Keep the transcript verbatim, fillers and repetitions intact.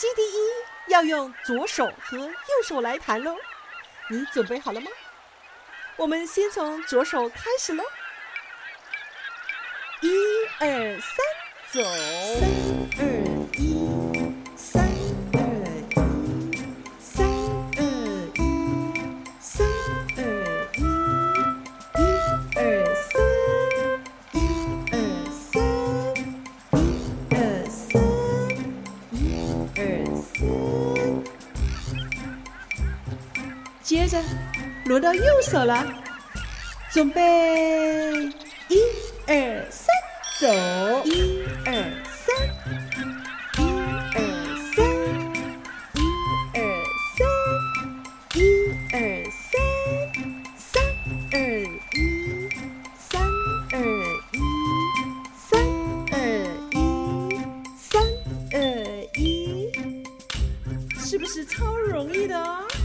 基地一要用左手和右手来弹喽，你准备好了吗？我们先从左手开始喽，一二三，走，三二一，三二一，三二一，三二一，一二三，一二三，一二三，一二三。接着轮到右手了，准备，一二三，走，一二三，一二三，一二三，一二三，三二一，三二一，三二一，三二一，是不是超容易的哦？